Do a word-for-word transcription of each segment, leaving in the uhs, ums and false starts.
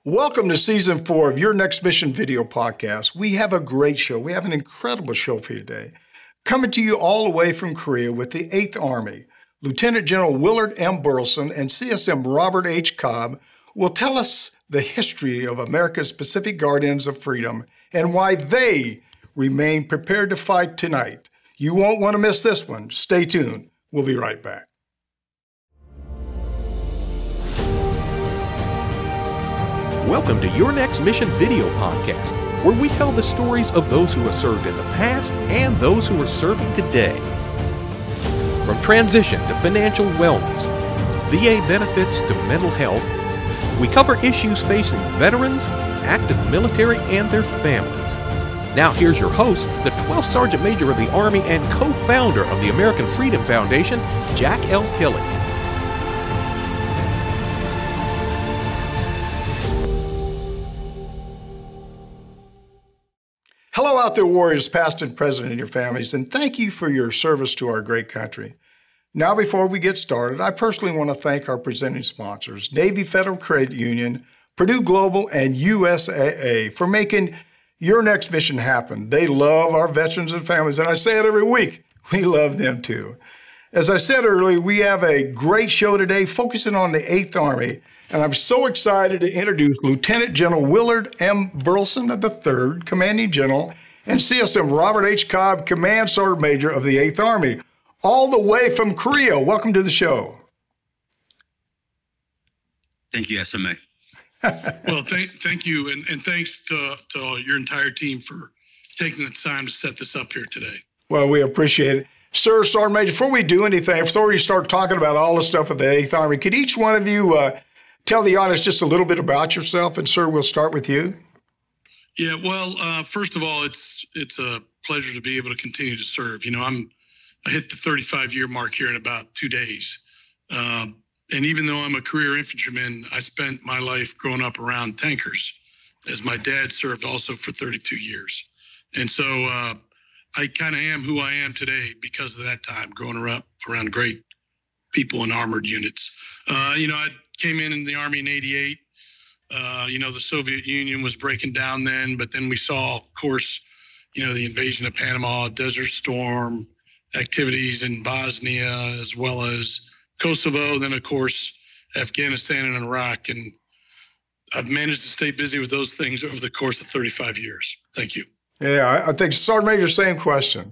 Welcome to season four of Your Next Mission video podcast. We have a great show. We have an incredible show for you today. Coming to you all the way from Korea with the eighth Army, Lieutenant General Willard M. Burleson and C S M Robert H. Cobb will tell us the history of America's Pacific Guardians of Freedom and why they remain prepared to fight tonight. You won't want to miss this one. Stay tuned. We'll be right back. Welcome to Your Next Mission video podcast, where we tell the stories of those who have served in the past and those who are serving today. From transition to financial wellness, V A benefits to mental health, we cover issues facing veterans, active military, and their families. Now here's your host, the twelfth Sergeant Major of the Army and co-founder of the American Freedom Foundation, Jack L. Tilley. Hello out there, warriors, past and present, and your families, and thank you for your service to our great country. Now, before we get started, I personally want to thank our presenting sponsors, Navy Federal Credit Union, Purdue Global, and U S A A, for making Your Next Mission happen. They love our veterans and families, and I say it every week, we love them too. As I said earlier, we have a great show today focusing on the eighth Army, and I'm so excited to introduce Lieutenant General Willard M. Burleson of the third, Commanding General, and C S M Robert H. Cobb, Command Sergeant Major of the eighth Army, all the way from Korea. Welcome to the show. Thank you, S M A. Well, thank thank you, and, and thanks to, to your entire team for taking the time to set this up here today. Well, we appreciate it. Sir, Sergeant Major, before we do anything, before we start talking about all the stuff of the eighth Army, could each one of you uh, tell the audience just a little bit about yourself? And sir, we'll start with you. Yeah, well, uh, first of all, it's it's a pleasure to be able to continue to serve. You know, I'm I hit the thirty-five year mark here in about two days. Um, and even though I'm a career infantryman, I spent my life growing up around tankers, as my dad served also for thirty-two years. And so uh, I kind of am who I am today because of that time, growing up around great people in armored units. Uh, you know, I came in in the Army in eighty-eight. Uh, you know, the Soviet Union was breaking down then, but then we saw, of course, you know, the invasion of Panama, Desert Storm, activities in Bosnia, as well as Kosovo, then, of course, Afghanistan and Iraq. And I've managed to stay busy with those things over the course of thirty-five years. Thank you. Yeah, I think Sergeant Major, same question.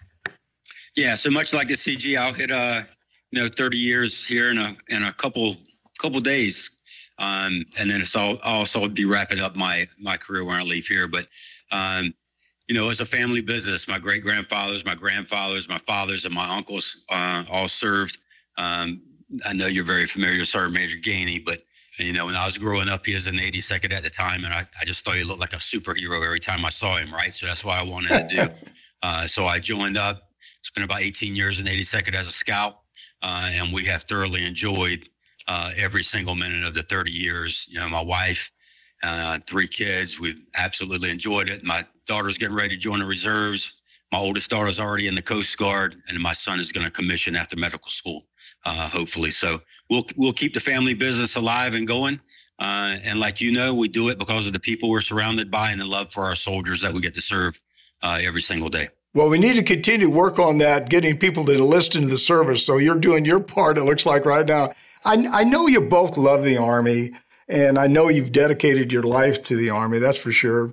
Yeah, so much like the C G, I'll hit, uh, you know, thirty years here in a in a couple couple days. Um, and then it's all I'll also be wrapping up my my career when I leave here. But um, you know, it's a family business. My great grandfathers, my grandfathers, my fathers, and my uncles uh, all served. Um, I know you're very familiar with Sergeant Major Gainey, but you know, when I was growing up, he was in the eighty-second at the time, and I, I just thought he looked like a superhero every time I saw him. Right, so that's what I wanted to do. uh, so I joined up. Spent about eighteen years in eighty-second as a scout, uh, and we have thoroughly enjoyed Uh, every single minute of the thirty years. You know, my wife, uh, three kids, we've absolutely enjoyed it. My daughter's getting ready to join the reserves. My oldest daughter's already in the Coast Guard, and my son is going to commission after medical school, uh, hopefully. So we'll we'll keep the family business alive and going. Uh, and like you know, we do it because of the people we're surrounded by and the love for our soldiers that we get to serve uh, every single day. Well, we need to continue to work on that, getting people to enlist into the service. So you're doing your part, it looks like, right now. I, I know you both love the Army, and I know you've dedicated your life to the Army, that's for sure.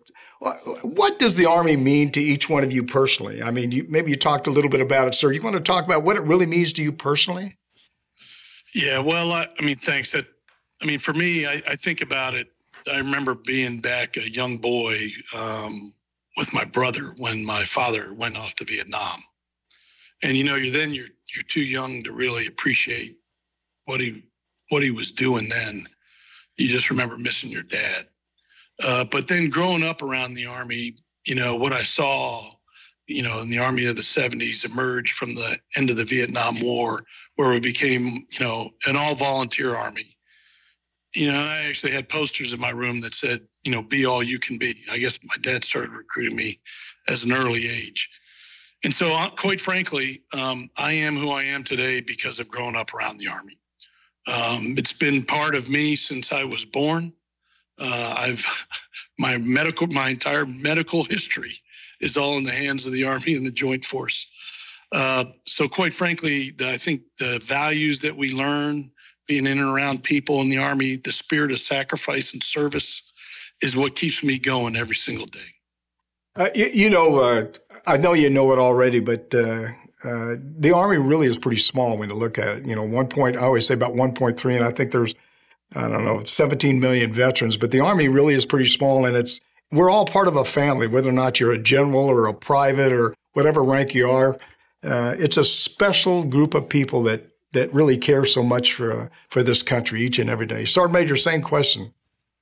What does the Army mean to each one of you personally? I mean, you, maybe you talked a little bit about it, sir. You want to talk about what it really means to you personally? Yeah, well, I, I mean, thanks. That, I mean, for me, I, I think about it. I remember being back a young boy um, with my brother when my father went off to Vietnam. And, you know, you're then you're you're too young to really appreciate what he what he was doing then. You just remember missing your dad. Uh, but then growing up around the Army, you know, what I saw, you know, in the Army of the seventies emerged from the end of the Vietnam War, where we became, you know, an all-volunteer Army. You know, I actually had posters in my room that said, you know, be all you can be. I guess my dad started recruiting me as an early age. And so, uh, quite frankly, um, I am who I am today because of growing up around the Army. Um, it's been part of me since I was born. Uh, I've my medical, my entire medical history is all in the hands of the Army and the Joint Force. Uh, so quite frankly, the, I think the values that we learn being in and around people in the Army, the spirit of sacrifice and service is what keeps me going every single day. Uh, you, you know, uh, I know you know it already, but uh, uh, the Army really is pretty small when you look at it. You know, one point, I always say about one point three, and I think there's, I don't know, seventeen million veterans, but the Army really is pretty small, and it's we're all part of a family, whether or not you're a general or a private or whatever rank you are. Uh, it's a special group of people that that really care so much for uh, for this country each and every day. Sergeant Major, same question.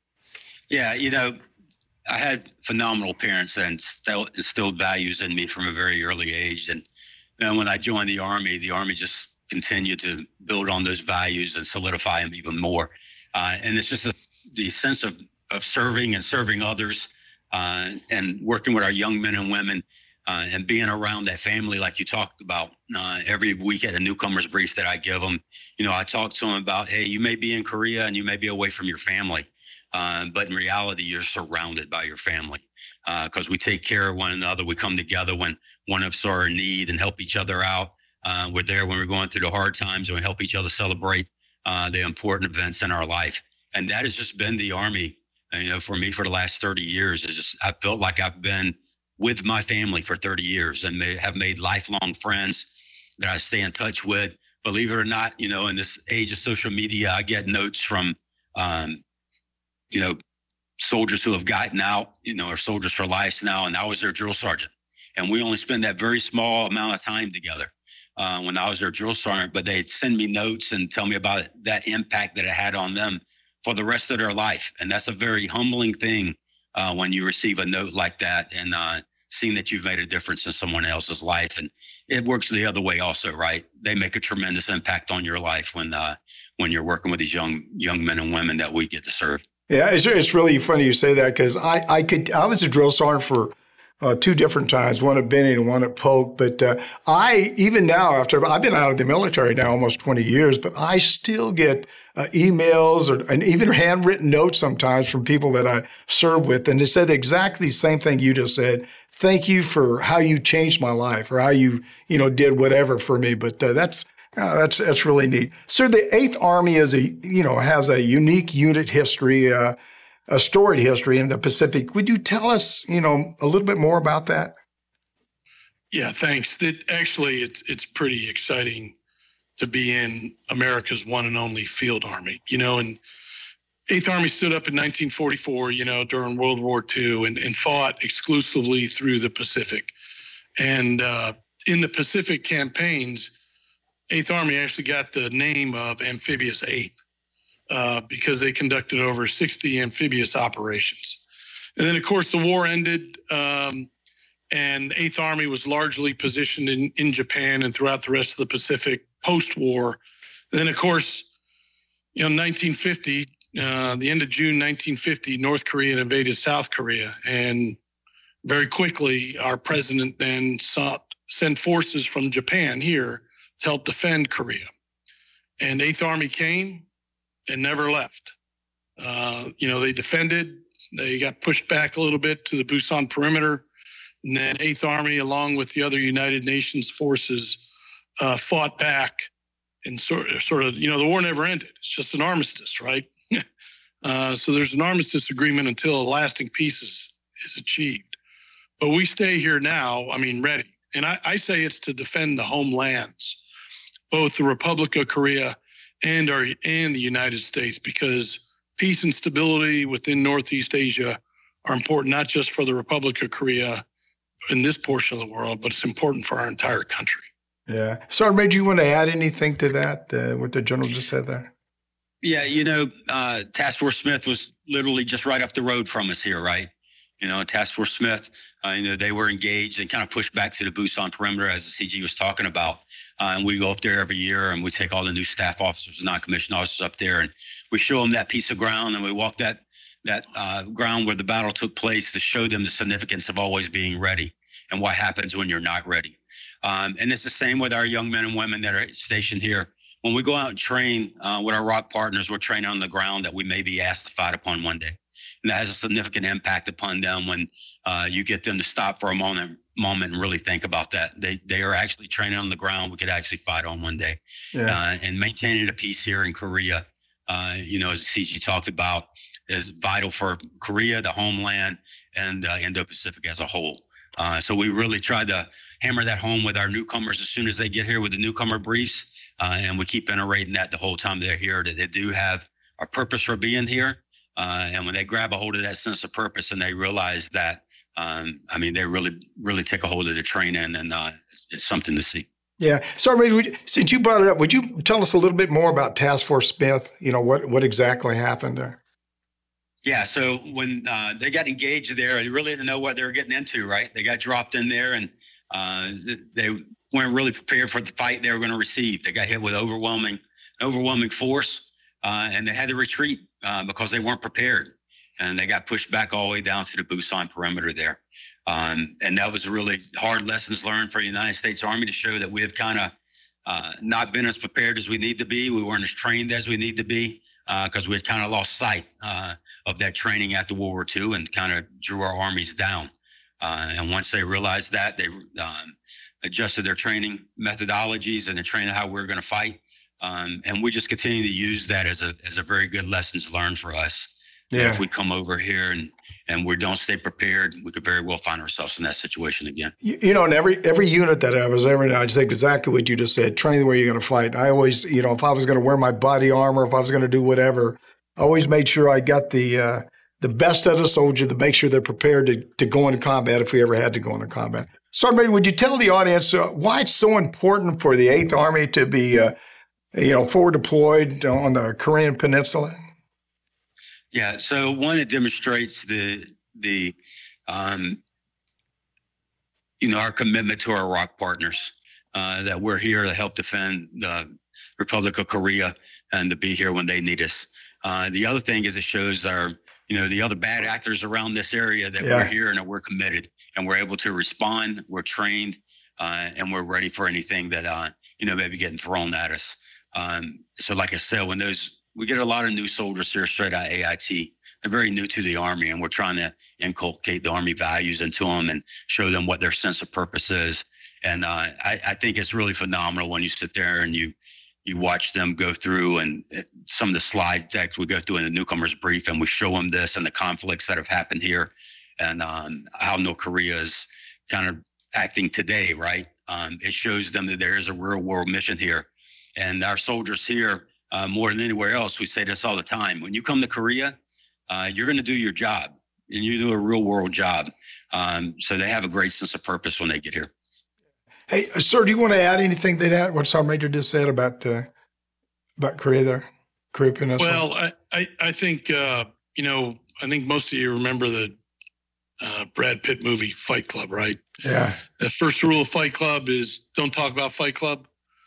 Yeah, you know, I had phenomenal parents that instilled, instilled values in me from a very early age. And then when I joined the Army, the Army just continued to build on those values and solidify them even more. Uh, and it's just a, the sense of, of serving and serving others uh, and working with our young men and women uh, and being around that family like you talked about. Uh, every week at a newcomer's brief that I give them, you know, I talk to them about, hey, you may be in Korea and you may be away from your family. Uh, but in reality, you're surrounded by your family because uh, we take care of one another. We come together when one of us are in need and help each other out. Uh, we're there when we're going through the hard times and we help each other celebrate uh, the important events in our life. And that has just been the Army, you know, for me for the last thirty years. It's just, I felt like I've been with my family for thirty years and they have made lifelong friends that I stay in touch with. Believe it or not, you know, in this age of social media, I get notes from, um, you know, soldiers who have gotten out, you know, are soldiers for life now, and I was their drill sergeant. And we only spend that very small amount of time together uh, when I was their drill sergeant, but they'd send me notes and tell me about that impact that it had on them for the rest of their life. And that's a very humbling thing uh, when you receive a note like that and uh, seeing that you've made a difference in someone else's life. And it works the other way also, right? They make a tremendous impact on your life when uh, when you're working with these young young men and women that we get to serve. Yeah, it's, it's really funny you say that because I, I could I was a drill sergeant for uh, two different times, one at Benning and one at Polk. But uh, I, even now, after I've been out of the military now almost twenty years, but I still get uh, emails or and even handwritten notes sometimes from people that I serve with. And they said exactly the same thing you just said. Thank you for how you changed my life or how you, you know, did whatever for me. But uh, that's Uh, that's that's really neat. Sir, the Eighth Army is a you know has a unique unit history, uh, a storied history in the Pacific. Would you tell us you know a little bit more about that? Yeah, thanks. That actually, it's it's pretty exciting to be in America's one and only field army. You know, and Eighth Army stood up in nineteen forty-four. You know, during World War Two, and, and fought exclusively through the Pacific. And uh, in the Pacific campaigns, Eighth Army actually got the name of Amphibious Eighth uh, because they conducted over sixty amphibious operations. And then, of course, the war ended, um, and Eighth Army was largely positioned in, in Japan and throughout the rest of the Pacific post-war. And then, of course, you know, nineteen fifty, uh, the end of June nineteen fifty, North Korea invaded South Korea. And very quickly, our president then sought send forces from Japan here to help defend Korea. And Eighth Army came and never left. Uh, you know, they defended, they got pushed back a little bit to the Busan perimeter. And then Eighth Army, along with the other United Nations forces, uh, fought back and sort of, sort of, you know, the war never ended. It's just an armistice, right? uh, so there's an armistice agreement until a lasting peace is, is achieved. But we stay here now, I mean, ready. And I, I say it's to defend the homelands, both the Republic of Korea and our and the United States, because peace and stability within Northeast Asia are important not just for the Republic of Korea in this portion of the world, but it's important for our entire country. Yeah. Sergeant Major, you want to add anything to that, uh, what the general just said there? Yeah, you know, uh, Task Force Smith was literally just right up the road from us here, right? You know, Task Force Smith, uh, you know, they were engaged and kind of pushed back to the Busan perimeter, as the C G was talking about. Uh, and we go up there every year and we take all the new staff officers and non-commissioned officers up there and we show them that piece of ground and we walk that that uh, ground where the battle took place to show them the significance of always being ready and what happens when you're not ready. Um, and it's the same with our young men and women that are stationed here. When we go out and train uh, with our ROC partners, we're training on the ground that we may be asked to fight upon one day. And that has a significant impact upon them when uh, you get them to stop for a moment moment and really think about that. They they are actually training on the ground we could actually fight on one day. Yeah. Uh, and maintaining a peace here in Korea, uh, you know, as C G talked about, is vital for Korea, the homeland, and uh, Indo-Pacific as a whole. Uh, so we really tried to hammer that home with our newcomers as soon as they get here with the newcomer briefs. Uh, and we keep iterating that the whole time they're here, that they do have a purpose for being here. Uh, and when they grab a hold of that sense of purpose and they realize that, um, I mean, they really, really take a hold of the training, and uh, it's, it's something to see. Yeah. So, I mean, since you brought it up, would you tell us a little bit more about Task Force Smith? You know, what, what exactly happened there? Yeah. So when uh, they got engaged there, they really didn't know what they were getting into, right? They got dropped in there, and uh, they weren't really prepared for the fight they were going to receive. They got hit with overwhelming, overwhelming force, uh, and they had to retreat uh, because they weren't prepared. And they got pushed back all the way down to the Busan perimeter there. Um, and that was really hard lessons learned for the United States Army to show that we have kind of uh, not been as prepared as we need to be. We weren't as trained as we need to be because uh, we had kind of lost sight uh, of that training after World War Two and kind of drew our armies down. Uh, and once they realized that, they um, adjusted their training methodologies and the training how we we're going to fight. Um, and we just continue to use that as a as a very good lessons learned for us. Yeah. If we come over here and, and we don't stay prepared, we could very well find ourselves in that situation again. You, you know, in every every unit that I was ever in, I just think exactly what you just said, train where you're going to fight. I always, you know, if I was going to wear my body armor, if I was going to do whatever, I always made sure I got the uh, the best out of the soldier to make sure they're prepared to, to go into combat if we ever had to go into combat. Sergeant, would you tell the audience uh, why it's so important for the eighth Army to be, uh, you know, forward deployed on the Korean Peninsula? Yeah, so one, it demonstrates the the um, you know, our commitment to our R O C partners, uh, that we're here to help defend the Republic of Korea and to be here when they need us. Uh, the other thing is it shows our, you know, the other bad actors around this area that yeah. we're here and that we're committed and we're able to respond. We're trained uh, and we're ready for anything that uh, you know, maybe getting thrown at us. Um, so, like I said, when those we get a lot of new soldiers here straight out of A I T. They're very new to the Army, and we're trying to inculcate the Army values into them and show them what their sense of purpose is. And uh, I, I think it's really phenomenal when you sit there and you you watch them go through, and some of the slide decks we go through in the newcomers brief, and we show them this and the conflicts that have happened here, and um, how North Korea is kind of acting today, right? Um, it shows them that there is a real world mission here, and our soldiers here, Uh, more than anywhere else, we say this all the time. When you come to Korea, uh, you're going to do your job, and you do a real world job. Um, so they have a great sense of purpose when they get here. Hey, sir, do you want to add anything to that? What Sergeant Major just said about uh, about Korea there, Korea Peninsula? Well, I I, I think uh, you know I think most of you remember the uh, Brad Pitt movie Fight Club, right? Yeah. The first rule of Fight Club is don't talk about Fight Club.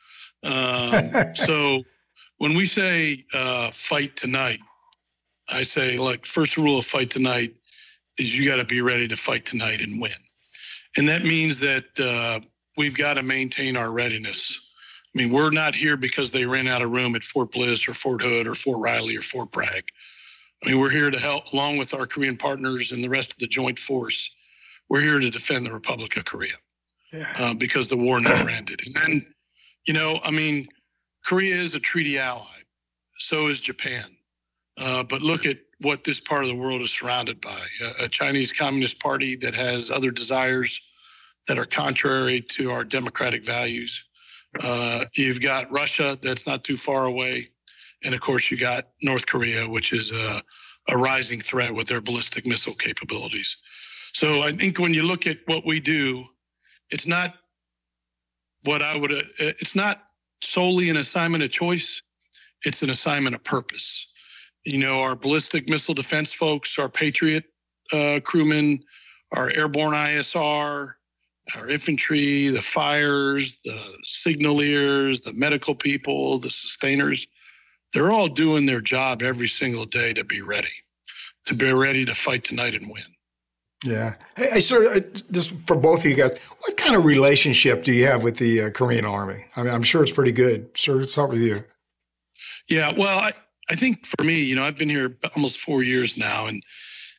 Um, so. When we say uh, fight tonight, I say, like, first rule of fight tonight is you got to be ready to fight tonight and win. And that means that uh, we've got to maintain our readiness. I mean, we're not here because they ran out of room at Fort Bliss or Fort Hood or Fort Riley or Fort Bragg. I mean, we're here to help, along with our Korean partners and the rest of the joint force. We're here to defend the Republic of Korea yeah. uh, because the war never ended. And then, you know, I mean, Korea is a treaty ally. So is Japan. Uh, but look at what this part of the world is surrounded by. A, a Chinese Communist Party that has other desires that are contrary to our democratic values. Uh, you've got Russia that's not too far away. And, of course, you got North Korea, which is a, a rising threat with their ballistic missile capabilities. So I think when you look at what we do, it's not what I would, uh, it's not solely an assignment of choice. It's an assignment of purpose. You know, our ballistic missile defense folks, our Patriot uh, crewmen, our airborne I S R, our infantry, the fires, the signaliers, the medical people, the sustainers, they're all doing their job every single day to be ready, to be ready to fight tonight and win. Yeah. Hey, hey sir, just for both of you guys, what kind of relationship do you have with the uh, Korean Army? I mean, I'm sure it's pretty good. Sir, let's start with you. Yeah, well, I, I think for me, you know, I've been here almost four years now, and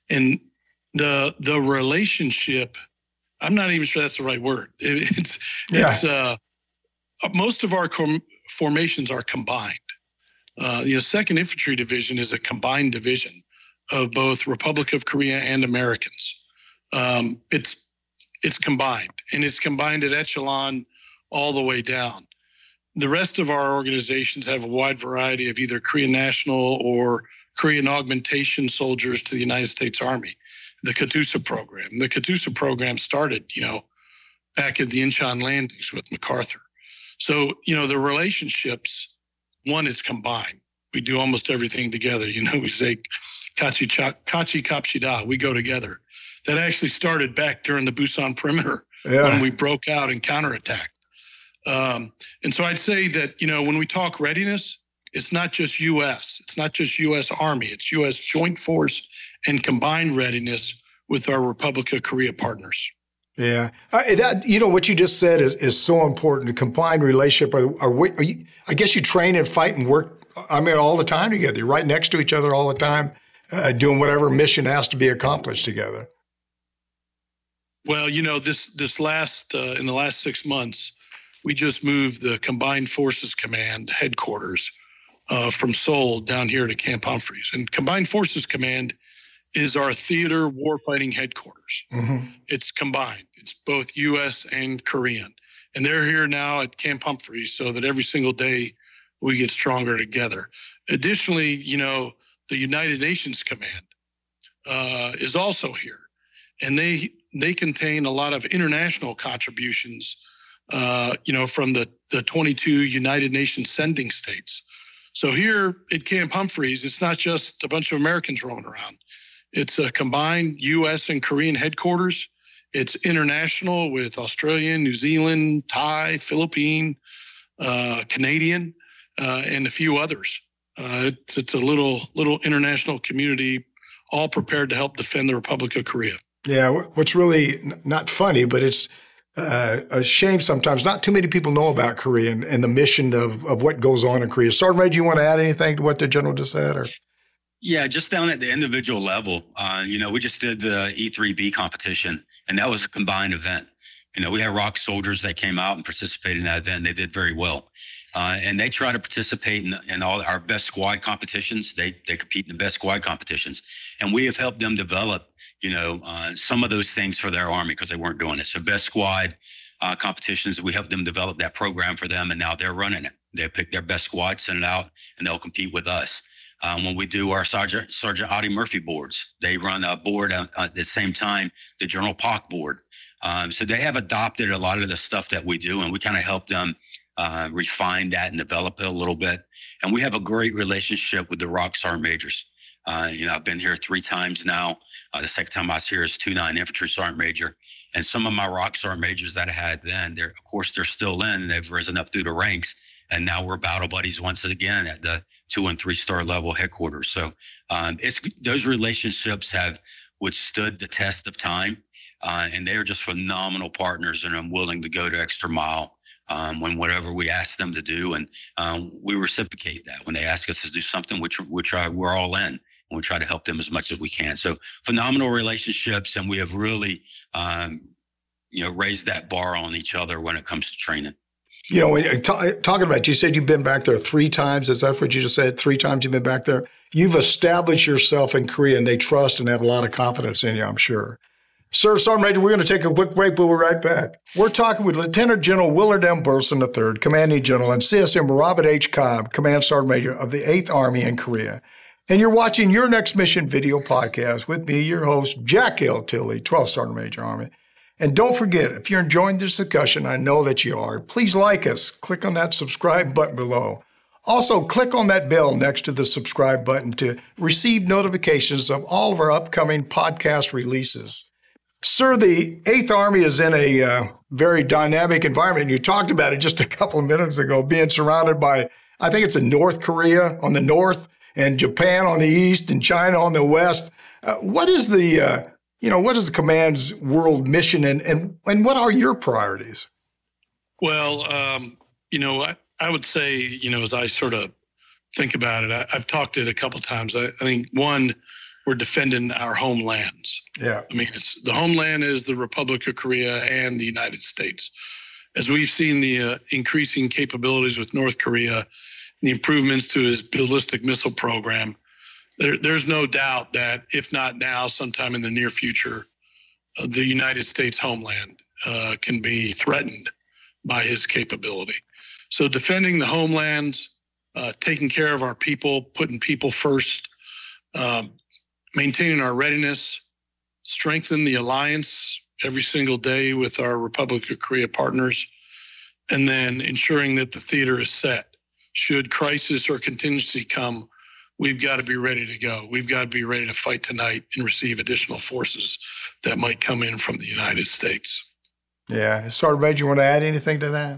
And the the relationship, I'm not even sure that's the right word. It, it's yeah. it's uh, most of our com- formations are combined. Uh, the Second Infantry Division is a combined division of both Republic of Korea and Americans. Um, it's it's combined, and it's combined at echelon all the way down. The rest of our organizations have a wide variety of either Korean National or Korean augmentation soldiers to the United States Army. The Katusa program. The Katusa program started, you know, back at the Incheon landings with MacArthur. So, you know, the relationships, one, it's combined. We do almost everything together. You know, we say, Kachi, Kachi Kapshida, we go together. That actually started back during the Busan perimeter yeah. when we broke out and counterattacked. Um, and so I'd say that, you know, when we talk readiness, it's not just U S. It's not just U S Army. It's U S Joint Force and combined readiness with our Republic of Korea partners. Yeah. Uh, that, you know, what you just said is, is so important. A combined relationship. Are, are, we, are you, I guess you train and fight and work, I mean, all the time together. You're right next to each other all the time, uh, doing whatever mission has to be accomplished together. Well, you know, this this last, uh, in the last six months, we just moved the Combined Forces Command headquarters uh, from Seoul down here to Camp Humphreys. And Combined Forces Command is our theater warfighting headquarters. Mm-hmm. It's combined. It's both U S and Korean. And they're here now at Camp Humphreys so that every single day we get stronger together. Additionally, you know, the United Nations Command uh, is also here. And they they contain a lot of international contributions, uh, you know, from the, the twenty-two United Nations sending states. So here at Camp Humphreys, it's not just a bunch of Americans roaming around. It's a combined U S and Korean headquarters. It's international with Australian, New Zealand, Thai, Philippine, uh, Canadian, uh, and a few others. Uh, it's, it's a little little international community, all prepared to help defend the Republic of Korea. Yeah, what's really not funny, but it's uh, a shame sometimes. Not too many people know about Korea and, and the mission of, of what goes on in Korea. Sergeant Major, you want to add anything to what the General just said? Or? Yeah, just down at the individual level, uh, you know, we just did the E three B competition, and that was a combined event. You know, we had ROK soldiers that came out and participated in that event, and they did very well. Uh, and they try to participate in, in all our best squad competitions. They they compete in the best squad competitions. And we have helped them develop, you know, uh, some of those things for their Army because they weren't doing it. So best squad uh, competitions, we helped them develop that program for them, and now they're running it. They pick their best squad, send it out, and they'll compete with us. Um, when we do our Sergeant, Sergeant Audie Murphy boards, they run a board uh, at the same time, the General P O C board. Um, so they have adopted a lot of the stuff that we do, and we kind of help them uh, refine that and develop it a little bit. And we have a great relationship with the ROK Sergeant Majors. Uh, you know, I've been here three times now. Uh, the second time I was here is two nine Infantry Sergeant Major. And some of my ROK Sergeant Majors that I had then, they're, of course, they're still in, and they've risen up through the ranks. And now we're battle buddies once again at the two and three star level headquarters. So um, it's those relationships have withstood the test of time, uh, and they are just phenomenal partners, and I'm willing to go the extra mile um, when whatever we ask them to do, and um, we reciprocate that when they ask us to do something, which which uh, we're all in, and we try to help them as much as we can. So phenomenal relationships, and we have really um, you know raised that bar on each other when it comes to training. You know, when, t- talking about, you said you've been back there three times. Is that what you just said? Three times you've been back there. You've established yourself in Korea, and they trust and have a lot of confidence in you, I'm sure. Sir, Sergeant Major, we're going to take a quick break, but we'll be right back. We're talking with Lieutenant General Willard M. Burleson the third, Commanding General, and C S M Robert H. Cobb, Command Sergeant Major of the eighth Army in Korea. And you're watching Your Next Mission video podcast with me, your host, Jack L. Tilley, twelfth Sergeant Major Army. And don't forget, if you're enjoying this discussion, I know that you are, please like us. Click on that subscribe button below. Also, click on that bell next to the subscribe button to receive notifications of all of our upcoming podcast releases. Sir, the eighth Army is in a uh, very dynamic environment. You talked about it just a couple of minutes ago, being surrounded by, I think it's in North Korea on the north, and Japan on the east, and China on the west. Uh, what is the... Uh, You know, what is the command's world mission, and and, and what are your priorities? Well, um, you know, I, I would say, you know, as I sort of think about it, I, I've talked it a couple of times. I, I think, one, we're defending our homelands. Yeah. I mean, it's, the homeland is the Republic of Korea and the United States. As we've seen the uh, increasing capabilities with North Korea, the improvements to his ballistic missile program, there, there's no doubt that if not now, sometime in the near future, uh, the United States homeland uh, can be threatened by his capability. So defending the homelands, uh, taking care of our people, putting people first, um, maintaining our readiness, strengthen the alliance every single day with our Republic of Korea partners, and then ensuring that the theater is set. Should crisis or contingency come, we've got to be ready to go. We've got to be ready to fight tonight and receive additional forces that might come in from the United States. Yeah. Sergeant Major, you want to add anything to that?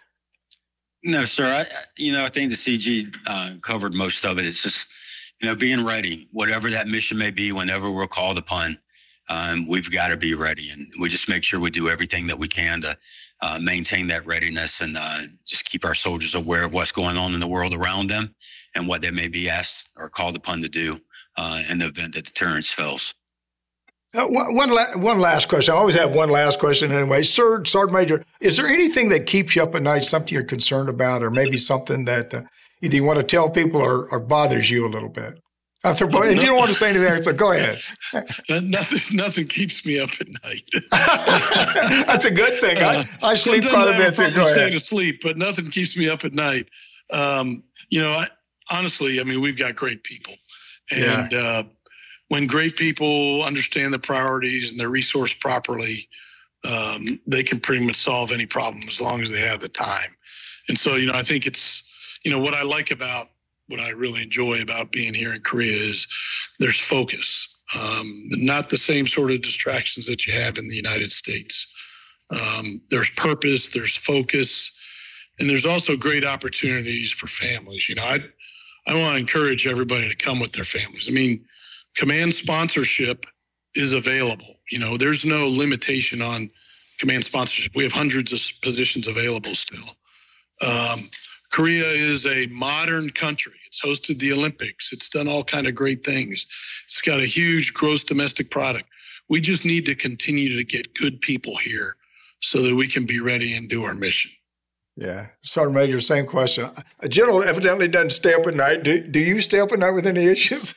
No, sir. I, you know, I think the C G uh, covered most of it. It's just, you know, being ready, whatever that mission may be, whenever we're called upon, um, we've got to be ready. And we just make sure we do everything that we can to uh, maintain that readiness and uh, just keep our soldiers aware of what's going on in the world around them and what they may be asked or called upon to do uh, in the event that deterrence fails. Uh, one, one, la- one last question. I always have one last question anyway. Sir, Sergeant Major, is there anything that keeps you up at night, something you're concerned about, or maybe something that uh, either you want to tell people or, or bothers you a little bit? After, if you don't want to say anything, so go ahead. nothing, nothing keeps me up at night. That's a good thing. I, I sleep quite a bit too. Go ahead. Stay to sleep, but nothing keeps me up at night. Um, you know, I, honestly, I mean, we've got great people, and yeah. uh, when great people understand the priorities and they're resourced properly, um, they can pretty much solve any problem as long as they have the time. And so, you know, I think it's, you know, what I like about, what I really enjoy about being here in Korea is there's focus, um, not the same sort of distractions that you have in the United States. Um, there's purpose, there's focus, and there's also great opportunities for families. You know, I, I want to encourage everybody to come with their families. I mean, command sponsorship is available. You know, there's no limitation on command sponsorship. We have hundreds of positions available still. Um, Korea is a modern country. It's hosted the Olympics. It's done all kind of great things. It's got a huge gross domestic product. We just need to continue to get good people here so that we can be ready and do our mission. Yeah. Sergeant Major, same question. A general evidently doesn't stay up at night. Do, do you stay up at night with any issues?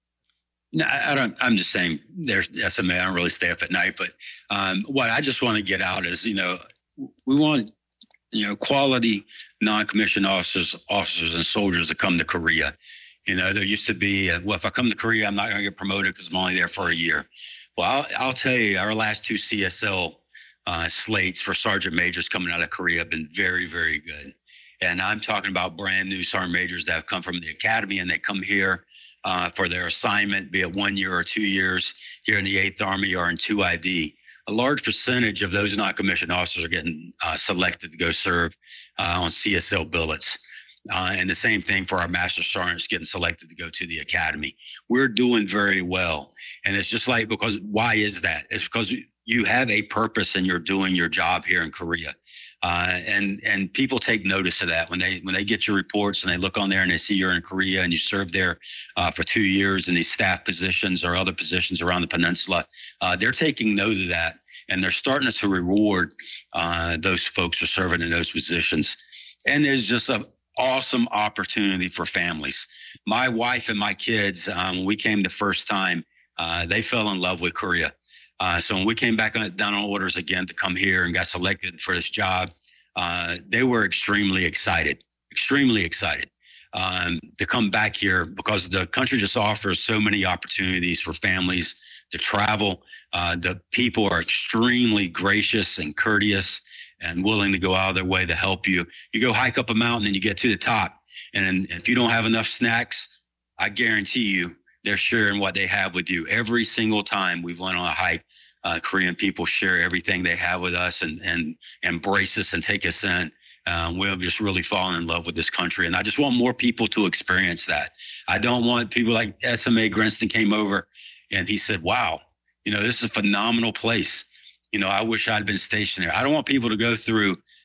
No, I don't. I'm just saying there's S M A. I don't really stay up at night, but um, what I just want to get out is, you know, we want, you know, quality non-commissioned officers, officers and soldiers to come to Korea. You know, there used to be, uh, well, if I come to Korea, I'm not going to get promoted because I'm only there for a year. Well, I'll, I'll tell you, our last two C S L uh, slates for sergeant majors coming out of Korea have been very, very good. And I'm talking about brand new sergeant majors that have come from the academy and they come here uh, for their assignment, be it one year or two years here in the eighth Army or in two I D. A large percentage of those non-commissioned officers are getting uh, selected to go serve uh, on C S L billets. Uh, and the same thing for our master sergeants getting selected to go to the academy. We're doing very well. And it's just like, because why is that? It's because you have a purpose and you're doing your job here in Korea. Uh, and and people take notice of that when they when they get your reports and they look on there and they see you're in Korea and you served there uh, for two years in these staff positions or other positions around the peninsula. Uh, they're taking note of that and they're starting to reward uh, those folks who are serving in those positions. And there's just an awesome opportunity for families. My wife and my kids, um, when we came the first time, uh, they fell in love with Korea. Uh, so when we came back on, down on orders again to come here and got selected for this job, uh, they were extremely excited, extremely excited um, to come back here because the country just offers so many opportunities for families to travel. Uh, the people are extremely gracious and courteous and willing to go out of their way to help you. You go hike up a mountain and you get to the top. And then if you don't have enough snacks, I guarantee you, they're sharing what they have with you. Every single time we've went on a hike, uh, Korean people share everything they have with us and, and embrace us and take us in. Um, we've just really fallen in love with this country. And I just want more people to experience that. I don't want people like S M A Grinston came over and he said, wow, you know, this is a phenomenal place. You know, I wish I'd been stationed there. I don't want people to go through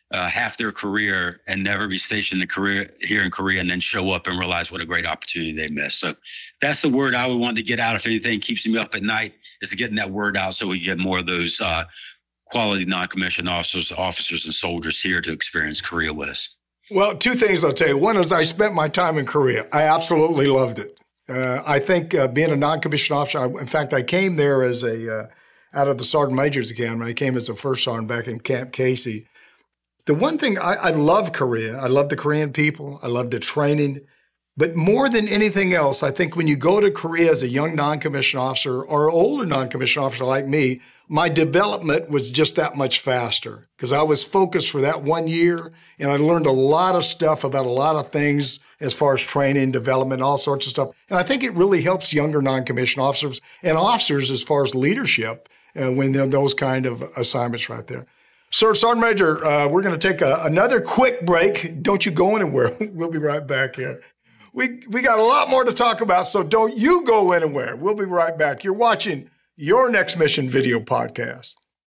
uh, half their career and never be stationed in career here in Korea and then show up and realize what a great opportunity they missed. So that's the word I would want to get out. If anything keeps me up at night, is getting that word out so we get more of those uh, quality non-commissioned officers, officers and soldiers here to experience Korea with us. Well, two things I'll tell you. One is I spent my time in Korea. I absolutely loved it. Uh, I think uh, being a non-commissioned officer, I, in fact, I came there as a, uh, out of the Sergeant Major's Academy. I came as a first sergeant back in Camp Casey. The one thing, I, I love Korea. I love the Korean people. I love the training. But more than anything else, I think when you go to Korea as a young non-commissioned officer or older non-commissioned officer like me, my development was just that much faster because I was focused for that one year and I learned a lot of stuff about a lot of things as far as training, development, all sorts of stuff. And I think it really helps younger non-commissioned officers and officers as far as leadership uh, when they're those kind of assignments right there. Sir, Sergeant Major, uh, we're going to take a, another quick break. Don't you go anywhere. We'll be right back here. We, we got a lot more to talk about, so don't you go anywhere. We'll be right back. You're watching Your Next Mission video podcast.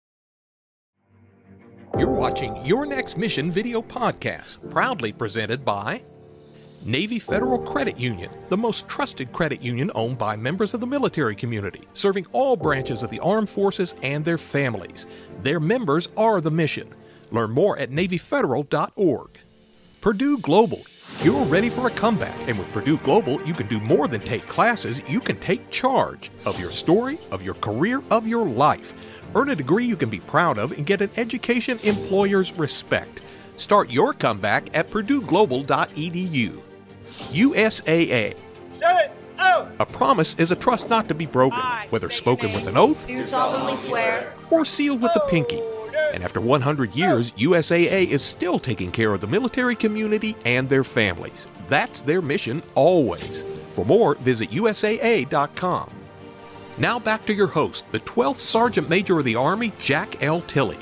You're watching Your Next Mission video podcast, proudly presented by Navy Federal Credit Union, the most trusted credit union owned by members of the military community, serving all branches of the armed forces and their families. Their members are the mission. Learn more at Navy Federal dot org. Purdue Global. You're ready for a comeback, and with Purdue Global, you can do more than take classes. You can take charge of your story, of your career, of your life. Earn a degree you can be proud of and get an education employers respect. Start your comeback at Purdue Global dot E D U. U S A A. Shut up! A promise is a trust not to be broken, whether spoken with an oath Do solemnly swear. or sealed with a pinky. And after one hundred years, U S A A is still taking care of the military community and their families. That's their mission always. For more, visit U S A A dot com. Now back to your host, the twelfth Sergeant Major of the Army, Jack L. Tilley.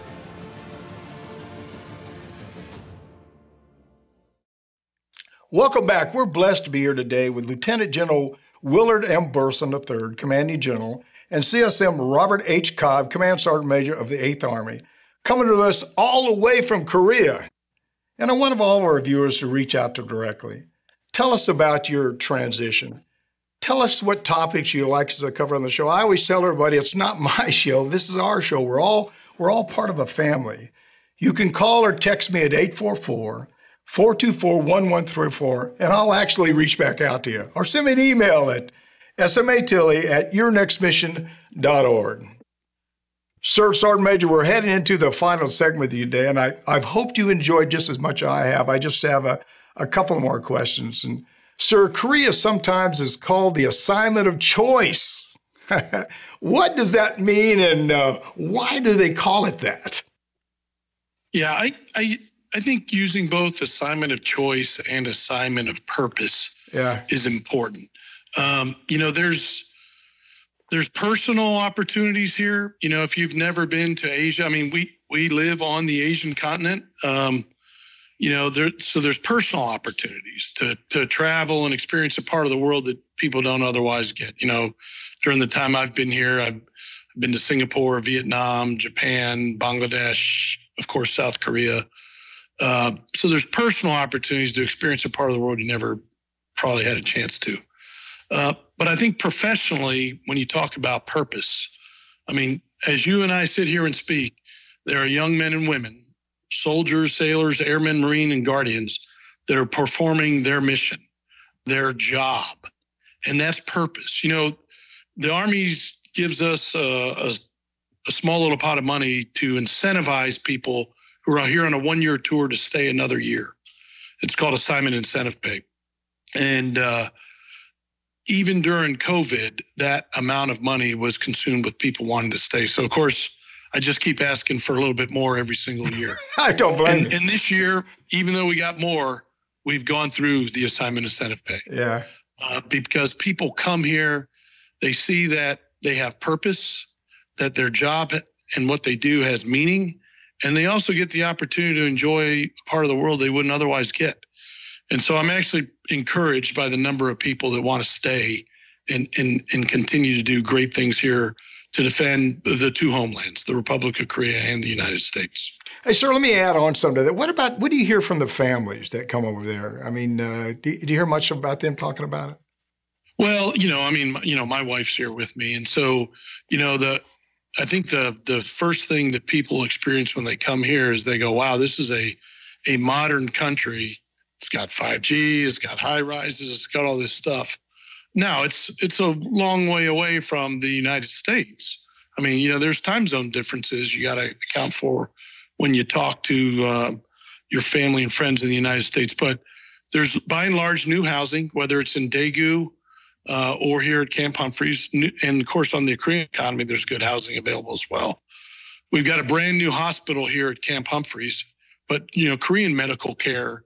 Welcome back. We're blessed to be here today with Lieutenant General Willard M. Burson the third, Commanding General, and C S M Robert H. Cobb, Command Sergeant Major of the eighth Army, coming to us all the way from Korea. And I want all of our viewers to reach out to directly. Tell us about your transition. Tell us what topics you like us to cover on the show. I always tell everybody it's not my show. This is our show. We're all, we're all part of a family. You can call or text me at eight four four, four two four, one one three four, and I'll actually reach back out to you. Or send me an email at smatilley at your next mission dot org. Sir Sergeant Major, we're heading into the final segment of you today, and I, I've hoped you enjoyed just as much as I have. I just have a, a couple more questions. And Sir, Korea sometimes is called the assignment of choice. What does that mean, and uh, why do they call it that? Yeah, I, I I think using both assignment of choice and assignment of purpose Yeah. is important. Um, you know, there's there's personal opportunities here. You know, if you've never been to Asia, I mean, we we live on the Asian continent. Um, you know, there so there's personal opportunities to to travel and experience a part of the world that people don't otherwise get. You know, during the time I've been here, I've been to Singapore, Vietnam, Japan, Bangladesh, of course, South Korea. Uh, so there's personal opportunities to experience a part of the world you never probably had a chance to. Uh, but I think professionally, when you talk about purpose, I mean, as you and I sit here and speak, there are young men and women, soldiers, sailors, airmen, Marine, and Guardians that are performing their mission, their job, and that's purpose. You know, the Army gives us a, a, a small little pot of money to incentivize people who are here on a one-year tour to stay another year. It's called assignment incentive pay. And uh, even during COVID, that amount of money was consumed with people wanting to stay. So, of course, I just keep asking for a little bit more every single year. I don't blame and, you. and this year, even though we got more, we've gone through the assignment incentive pay. Yeah. Uh, because people come here, they see that they have purpose, that their job and what they do has meaning, and they also get the opportunity to enjoy a part of the world they wouldn't otherwise get. And so I'm actually encouraged by the number of people that want to stay and, and, and continue to do great things here to defend the two homelands, the Republic of Korea and the United States. Hey, sir, let me add on something to that. What about, what do you hear from the families that come over there? I mean, uh, do, do you hear much about them talking about it? Well, you know, I mean, you know, my wife's here with me. And so, you know, the, I think the, the first thing that people experience when they come here is they go, wow, this is a, a modern country. It's got five G, it's got high rises, it's got all this stuff. Now it's, it's a long way away from the United States. I mean, you know, there's time zone differences you got to account for when you talk to uh, your family and friends in the United States. But there's by and large new housing, whether it's in Daegu uh, or here at Camp Humphreys. And of course, on the Korean economy, there's good housing available as well. We've got a brand new hospital here at Camp Humphreys, but, you know, Korean medical care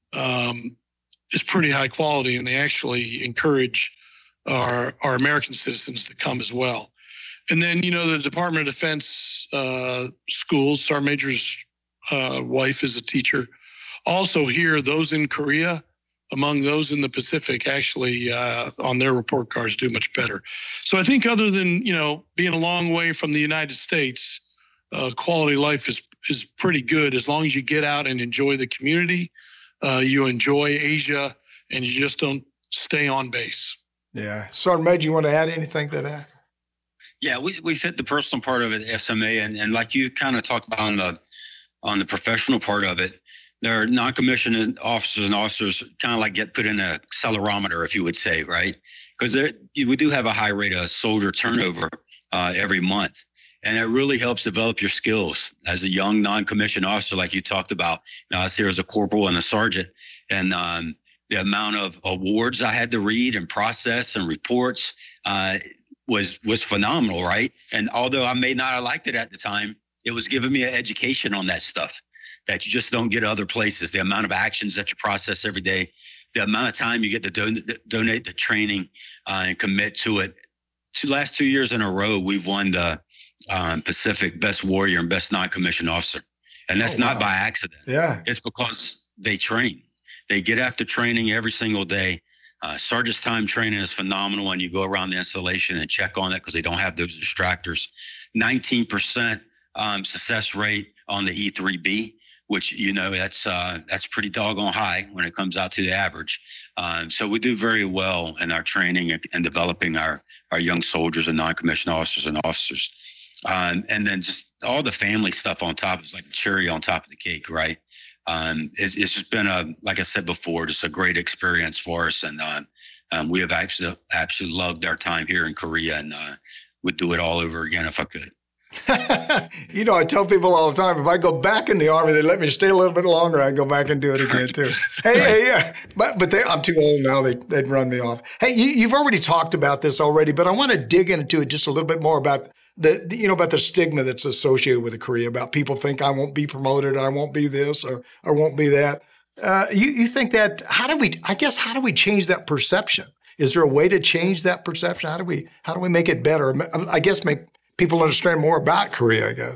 um, is pretty high quality, and they actually encourage our, our American citizens to come as well. And then, you know, the Department of Defense uh, schools, Sergeant Major's uh, wife is a teacher. Also here, those in Korea, among those in the Pacific, actually uh, on their report cards do much better. So I think other than, you know, being a long way from the United States, uh, quality of life is, is pretty good as long as you get out and enjoy the community, uh, you enjoy Asia, and you just don't stay on base. Yeah. Sergeant Major, you want to add anything to that? Yeah, we we fit the personal part of it, S M A, and, and like you kind of talked about on the on the professional part of it, there are non-commissioned officers and officers kind of like get put in a accelerometer, if you would say, right? Because we do have a high rate of soldier turnover uh, every month, and it really helps develop your skills as a young non-commissioned officer, like you talked about. You know, I was here as a corporal and a sergeant, and um, the amount of awards I had to read and process and reports. Uh, was was phenomenal, right? And although I may not have liked it at the time, it was giving me an education on that stuff that you just don't get other places. The amount of actions that you process every day, the amount of time you get to don- donate the training uh, and commit to it. Two last two years in a row, we've won the um, Pacific Best Warrior and Best Non-Commissioned Officer. And that's oh, wow. not by accident. Yeah, it's because they train. They get after training every single day. Uh, Sergeant's time training is phenomenal when you go around the installation and check on it because they don't have those distractors. nineteen percent um, success rate on the E three B, which, you know, that's uh, that's pretty doggone high when it comes out to the average. Um, so we do very well in our training and, and developing our, our young soldiers and non-commissioned officers and officers. Um, and then just all the family stuff on top is like the cherry on top of the cake, right? Um, it's, it's just been a, like I said before, just a great experience for us. And uh, um, we have actually absolutely loved our time here in Korea, and uh, would do it all over again if I could. You know, I tell people all the time, if I go back in the Army, they let me stay a little bit longer, I'd go back and do it again too. hey, hey, yeah, but but they, I'm too old now. They, they'd run me off. Hey, you, you've already talked about this already, but I want to dig into it just a little bit more about the, the you know, about the stigma that's associated with the Korea, about people think I won't be promoted, or I won't be this, or I won't be that. Uh, you, you think that, how do we, I guess, how do we change that perception? Is there a way to change that perception? How do we, how do we make it better? I guess make people understand more about Korea, I guess.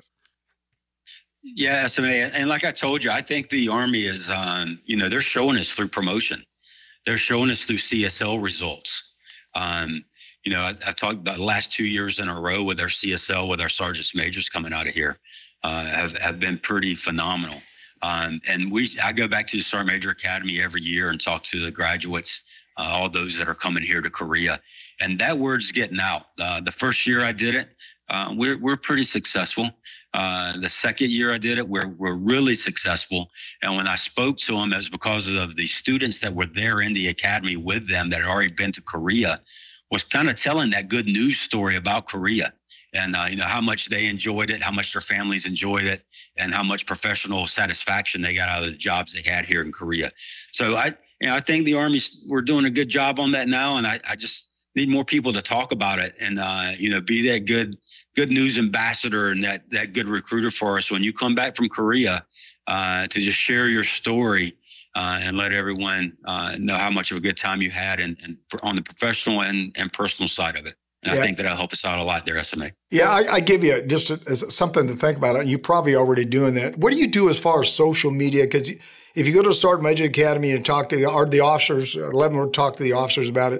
Yeah, S M A. And like I told you, I think the Army is, um, you know, they're showing us through promotion. They're showing us through C S L results. Um, you know, I, I've talked about the last two years in a row with our C S L, with our sergeants majors coming out of here, uh, have, have been pretty phenomenal. Um, and we, I go back to the Sergeant Major Academy every year and talk to the graduates, uh, all those that are coming here to Korea. And that word's getting out. Uh, the first year I did it, uh, we're, we're pretty successful. Uh, the second year I did it, we're, we're really successful. And when I spoke to them, it was because of the students that were there in the academy with them that had already been to Korea, was kind of telling that good news story about Korea. And, uh, you know, how much they enjoyed it, how much their families enjoyed it, and how much professional satisfaction they got out of the jobs they had here in Korea. So I, you know, I think the Army, we're doing a good job on that now. And I, I just need more people to talk about it and, uh, you know, be that good, good news ambassador and that, that good recruiter for us. When you come back from Korea, uh, to just share your story, uh, and let everyone, uh, know how much of a good time you had and, and on the professional and, and personal side of it. And yeah. I think that'll help us out a lot there, S M A. Yeah, I, I give you just a, as something to think about. You're probably already doing that. What do you do as far as social media? Because if you go to the Sergeant Major Academy and talk to the, or the officers, eleven will talk to the officers about it.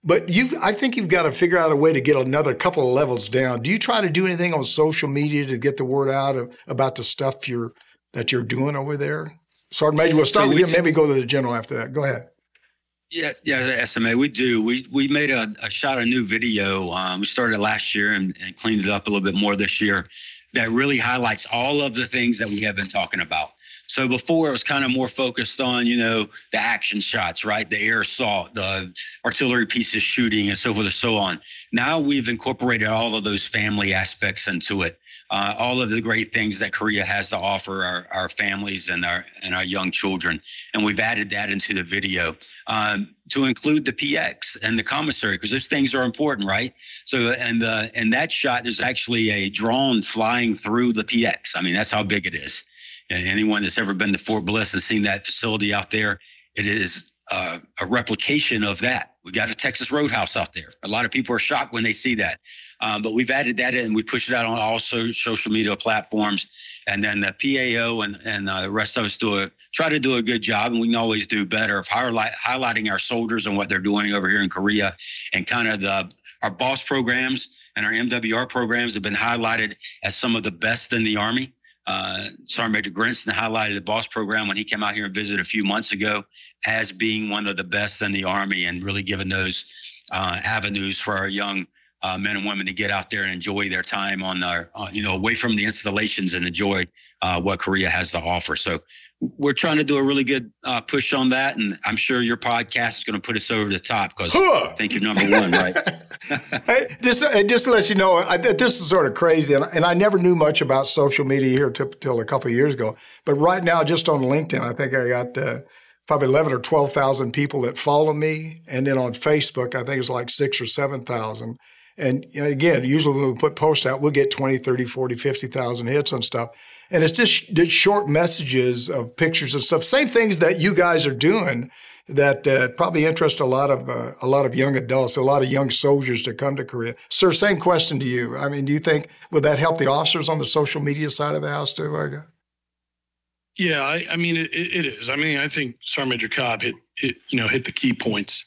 But you, I think you've got to figure out a way to get another couple of levels down. Do you try to do anything on social media to get the word out of, about the stuff you're that you're doing over there? Sergeant Major, we'll start so with you. Maybe go to the general after that. Go ahead. Yeah, yeah, S M A, we do. We we made a, a shot a new video. Um, we started last year and, and cleaned it up a little bit more this year. That really highlights all of the things that we have been talking about. So before it was kind of more focused on, you know, the action shots, right? The air assault, the artillery pieces shooting and so forth and so on. Now we've incorporated all of those family aspects into it. Uh, all of the great things that Korea has to offer our, our families and our, and our young children. And we've added that into the video. Um, to include the P X and the commissary, because those things are important, right? So, and the in that shot, there's actually a drone flying through the P X. I mean, that's how big it is. And anyone that's ever been to Fort Bliss and seen that facility out there, it is uh, a replication of that. We got a Texas Roadhouse out there. A lot of people are shocked when they see that. Um, but we've added that in. We push it out on all so, social media platforms. And then the P A O and, and uh, the rest of us do a, try to do a good job, and we can always do better of highlight, highlighting our soldiers and what they're doing over here in Korea. And kind of the our BOSS programs and our M W R programs have been highlighted as some of the best in the Army. Uh, Sergeant Major Grinson highlighted the BOSS program when he came out here and visited a few months ago as being one of the best in the Army, and really giving those uh, avenues for our young uh, men and women to get out there and enjoy their time on our, uh, you know, away from the installations and enjoy uh, what Korea has to offer. So we're trying to do a really good uh, push on that. And I'm sure your podcast is going to put us over the top, because huh. I think you're number one, right? Hey, just, just to let you know, I, this is sort of crazy. And, and I never knew much about social media here until a couple of years ago. But right now, just on LinkedIn, I think I got uh, probably eleven or twelve thousand people that follow me. And then on Facebook, I think it's like six or seven thousand. And again, usually when we put posts out, we'll get twenty, thirty, forty, fifty thousand hits on stuff. And it's just, just short messages of pictures and stuff. Same things that you guys are doing that uh, probably interest a lot of uh, a lot of young adults, a lot of young soldiers to come to Korea. Sir, same question to you. I mean, do you think, would that help the officers on the social media side of the house too? I Yeah, I, I mean, it, it is. I mean, I think Sergeant Major Cobb hit, hit, you know, hit the key points.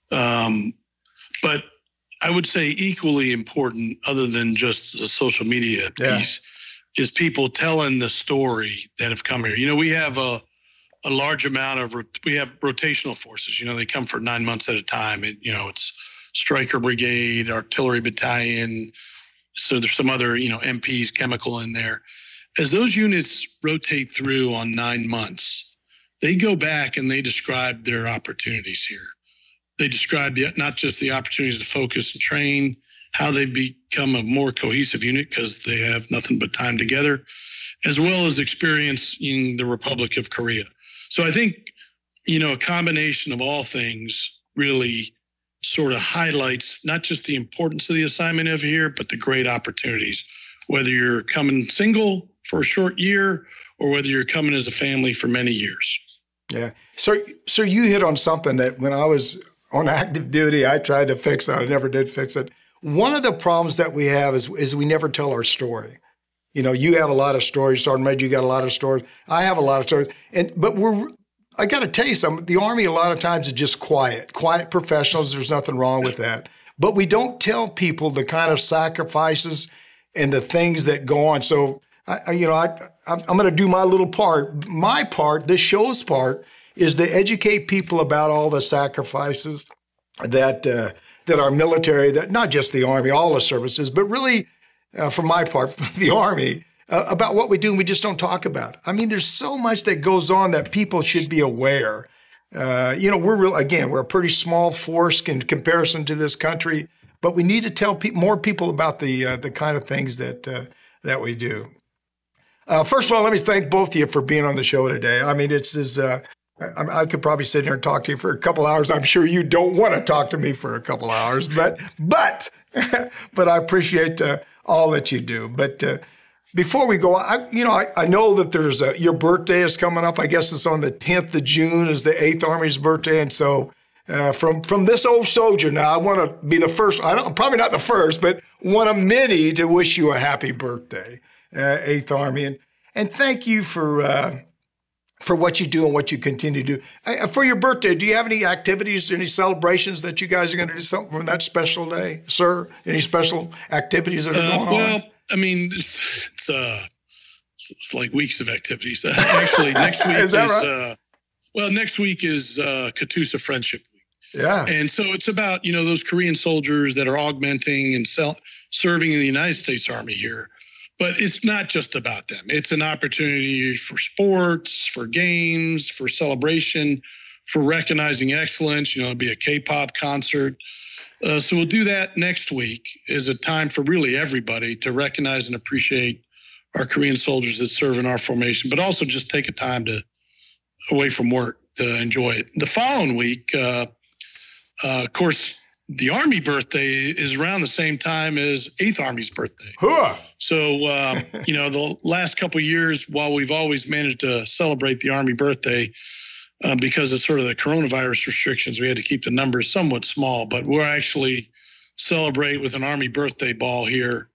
Um, but I would say equally important, other than just the social media piece, yeah. is people telling the story that have come here. You know, we have a, a large amount of, we have rotational forces. You know, they come for nine months at a time. And, you know, it's Stryker Brigade, Artillery Battalion. So there's some other, you know, M Ps, chemical in there. As those units rotate through on nine months, they go back and they describe their opportunities here. They describe the, not just the opportunities to focus and train, how they become a more cohesive unit because they have nothing but time together, as well as experiencing the Republic of Korea. So I think, you know, a combination of all things really sort of highlights not just the importance of the assignment over here, but the great opportunities, whether you're coming single for a short year or whether you're coming as a family for many years. Yeah. So, so you hit on something that when I was on active duty, I tried to fix it. I never did fix it. One of the problems that we have is, is we never tell our story. You know, you have a lot of stories. Sergeant Major, you got a lot of stories. I have a lot of stories. And but we're, I got to tell you something. The Army a lot of times is just quiet, quiet professionals. There's nothing wrong with that. But we don't tell people the kind of sacrifices and the things that go on. So, I, you know, I, I'm going to do my little part. My part, this show's part, is to educate people about all the sacrifices that uh, that our military, that not just the Army, all the services, but really, uh, for my part, the Army, uh, about what we do, and we just don't talk about it. I mean, there's so much that goes on that people should be aware. Uh, you know, we're real, again, we're a pretty small force in comparison to this country, but we need to tell pe- more people about the uh, the kind of things that uh, that we do. Uh, first of all, let me thank both of you for being on the show today. I mean, it's is. Uh, I, I could probably sit here and talk to you for a couple hours. I'm sure you don't want to talk to me for a couple hours, but but but I appreciate uh, all that you do. But uh, before we go, I you know I, I know that there's a, your birthday is coming up. I guess it's on the tenth of June is the eighth Army's birthday, and so uh, from from this old soldier now, I want to be the first. I don't probably not the first, but one of many to wish you a happy birthday, uh, eighth Army, and and thank you for. Uh, for what you do and what you continue to do. Uh, For your birthday, do you have any activities, any celebrations that you guys are going to do something on that special day, sir? Any special activities that are Uh, going well, on? I mean, it's it's, uh, it's it's like weeks of activities. Uh, actually, next week Is is, that right? uh, well, next week is uh, Catoosa Friendship Week, Yeah. and so it's about you know those Korean soldiers that are augmenting and sell, serving in the United States Army here. But it's not just about them. It's an opportunity for sports, for games, for celebration, for recognizing excellence. You know, it'll be a K-pop concert. Uh, so we'll do that next week as a time for really everybody to recognize and appreciate our Korean soldiers that serve in our formation, but also just take a time to away from work to enjoy it. The following week, uh, uh, of course, the Army birthday is around the same time as eighth Army's birthday. Hooah! So, um, you know, the last couple of years, while we've always managed to celebrate the Army birthday, uh, because of sort of the coronavirus restrictions, we had to keep the numbers somewhat small, but we'll actually celebrate with an Army birthday ball here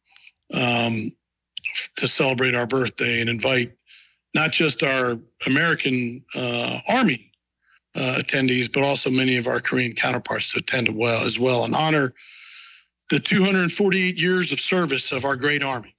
um, to celebrate our birthday and invite not just our American uh, Army uh, attendees, but also many of our Korean counterparts to attend well as well and honor the two hundred forty-eight years of service of our great Army.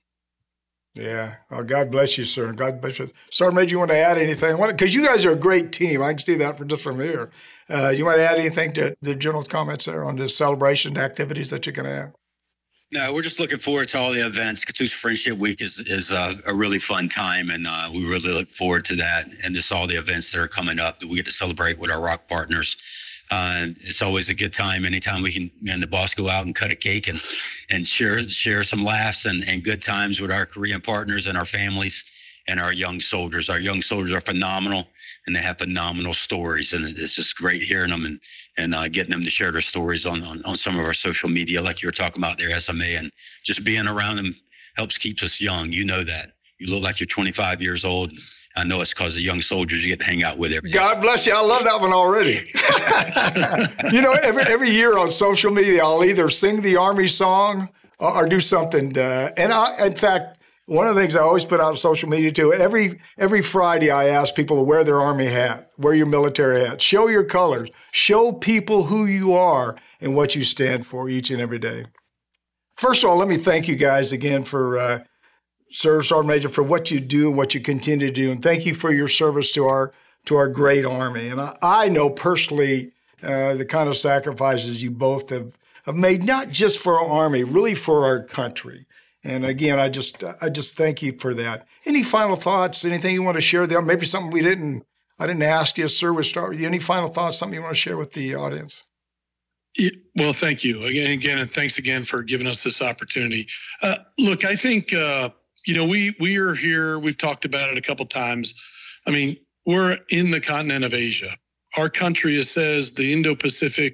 Yeah. Oh, God bless you, sir. God bless you. Sergeant Major, you want to add anything? Because you guys are a great team. I can see that from just from here. Uh, you want to add anything to the general's comments there on the celebration activities that you're going to have? No, we're just looking forward to all the events. Catoosa Friendship Week is is uh, a really fun time, and uh, we really look forward to that and just all the events that are coming up that we get to celebrate with our ROK partners. Uh, it's always a good time anytime we can, me and the boss, go out and cut a cake and and share share some laughs and, and good times with our Korean partners and our families and our young soldiers. Our young soldiers are phenomenal, and they have phenomenal stories, and it's just great hearing them and and uh, getting them to share their stories on, on on some of our social media, like you were talking about their S M A, and just being around them helps keep us young. You know that. You look like you're twenty-five years old. I know it's because of young soldiers you get to hang out with every day. God bless you. I love that one already. You know, every every year on social media, I'll either sing the Army song or, or do something. Uh, and I, in fact, one of the things I always put out on social media too, every every Friday I ask people to wear their Army hat, wear your military hat, show your colors, show people who you are and what you stand for each and every day. First of all, let me thank you guys again for uh, Sir Sergeant Major, for what you do and what you continue to do. And thank you for your service to our to our great Army. And I, I know personally uh, the kind of sacrifices you both have, have made, not just for our Army, really for our country. And again, I just I just thank you for that. Any final thoughts? Anything you want to share there? Maybe something we didn't I didn't ask you, sir. We'll start with you. Any final thoughts? Something you want to share with the audience? Yeah, well, thank you again, again, and thanks again for giving us this opportunity. Uh, look, I think uh, you know we we are here. We've talked about it a couple times. I mean, we're in the continent of Asia. Our country says the Indo-Pacific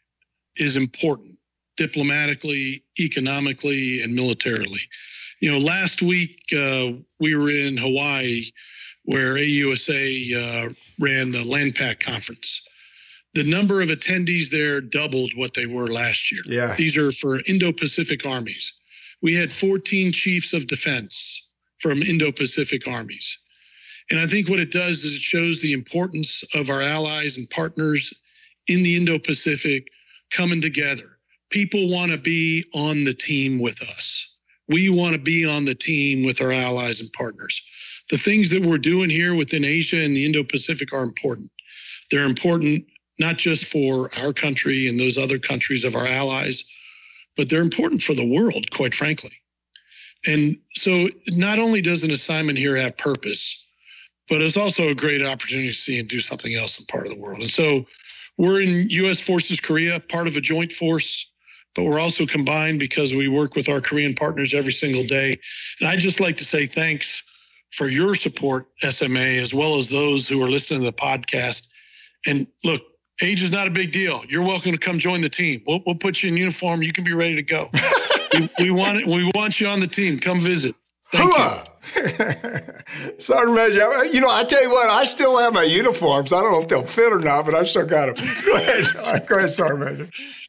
is important diplomatically, economically, and militarily. You know, last week uh, we were in Hawaii, where A U S A uh, ran the LANPAC conference. The number of attendees there doubled what they were last year. Yeah. These are for Indo-Pacific armies. We had fourteen chiefs of defense from Indo-Pacific armies. And I think what it does is it shows the importance of our allies and partners in the Indo-Pacific coming together. People want to be on the team with us. We want to be on the team with our allies and partners. The things that we're doing here within Asia and the Indo-Pacific are important. They're important not just for our country and those other countries of our allies, but they're important for the world, quite frankly. And so not only does an assignment here have purpose, but it's also a great opportunity to see and do something else in part of the world. And so we're in U S Forces Korea, part of a joint force, but we're also combined because we work with our Korean partners every single day. And I'd just like to say thanks for your support, S M A, as well as those who are listening to the podcast. And look, age is not a big deal. You're welcome to come join the team. We'll, we'll put you in uniform. You can be ready to go. we, we want it. We want you on the team. Come visit. Thank Hooah! you. Sergeant Major, you know, I tell you what, I still have my uniforms. I don't know if they'll fit or not, but I still got them. Go ahead. Go ahead, Sergeant Major.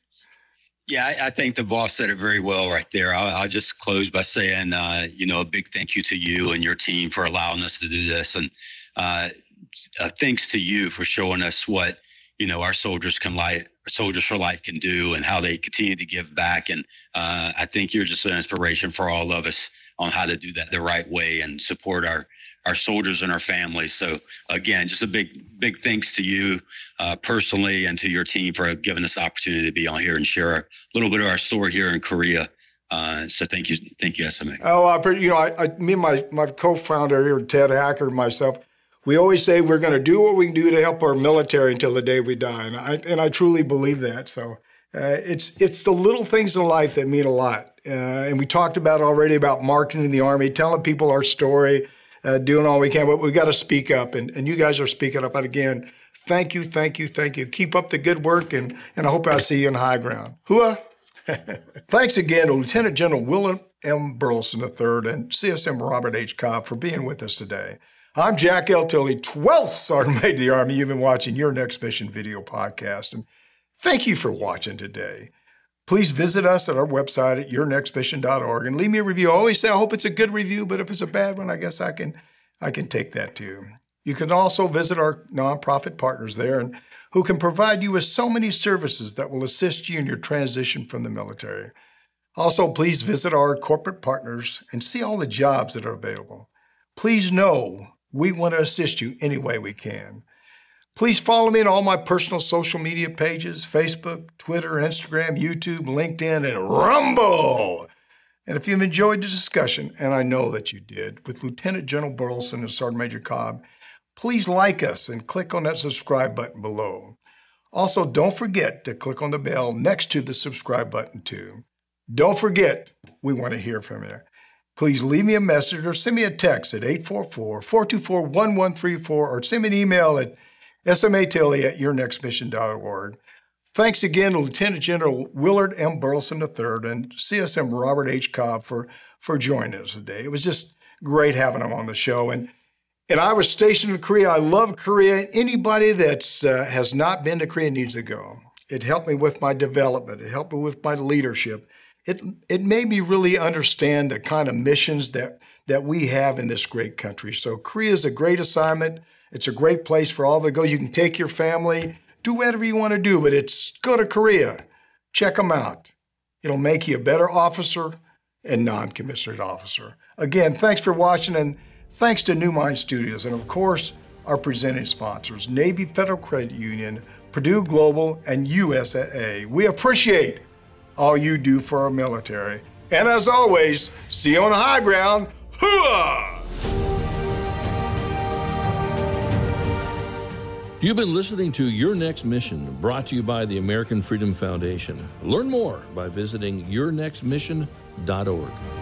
Yeah, I, I think the boss said it very well right there. I'll, I'll just close by saying, uh, you know, a big thank you to you and your team for allowing us to do this. And uh, uh, thanks to you for showing us what, you know, our soldiers can life, Soldiers for Life can do and how they continue to give back. And uh, I think you're just an inspiration for all of us on how to do that the right way and support our, our soldiers and our families. So again, just a big, big thanks to you uh, personally and to your team for giving us the opportunity to be on here and share a little bit of our story here in Korea. Uh, so thank you. Thank you, S M A. Oh, I, you know, I, I, me and my, my co-founder here, Ted Hacker, and myself, we always say we're going to do what we can do to help our military until the day we die. And I, and I truly believe that. So uh, it's, it's the little things in life that mean a lot. Uh, and we talked about already about marketing the Army, telling people our story, uh, doing all we can, but we've got to speak up. And, and you guys are speaking up. And again, thank you, thank you, thank you. Keep up the good work. And, and I hope I see you in high ground. Hooah! Thanks again to Lieutenant General Willard M. Burleson the third and C S M Robert H. Cobb for being with us today. I'm Jack L. Tilley, twelfth Sergeant Major of the Army. You've been watching Your Next Mission video podcast, and thank you for watching today. Please visit us at our website at your next mission dot org and leave me a review. I always say I hope it's a good review, but if it's a bad one, I guess I can I can take that too. You can also visit our nonprofit partners there, and who can provide you with so many services that will assist you in your transition from the military. Also, please visit our corporate partners and see all the jobs that are available. Please know we want to assist you any way we can. Please follow me on all my personal social media pages, Facebook, Twitter, Instagram, YouTube, LinkedIn, and Rumble. And if you've enjoyed the discussion, and I know that you did, with Lieutenant General Burleson and Sergeant Major Cobb, please like us and click on that subscribe button below. Also, don't forget to click on the bell next to the subscribe button too. Don't forget, we want to hear from you. Please leave me a message or send me a text at eight four four, four two four, one one three four or send me an email at S M A Tilley at your next mission dot org. Thanks again to Lieutenant General Willard M. Burleson the third and C S M Robert H. Cobb for, for joining us today. It was just great having them on the show. And And I was stationed in Korea. I love Korea. Anybody that uh, has not been to Korea needs to go. It helped me with my development. It helped me with my leadership. It it made me really understand the kind of missions that, that we have in this great country. So Korea is a great assignment. It's a great place for all to go. You can take your family, do whatever you want to do, but it's go to Korea. Check them out. It'll make you a better officer and non-commissioned officer. Again, thanks for watching, and thanks to New Mind Studios, and of course, our presenting sponsors, Navy Federal Credit Union, Purdue Global, and U S A A. We appreciate all you do for our military. And as always, see you on the high ground. Hooah! You've been listening to Your Next Mission, brought to you by the American Freedom Foundation. Learn more by visiting your next mission dot org.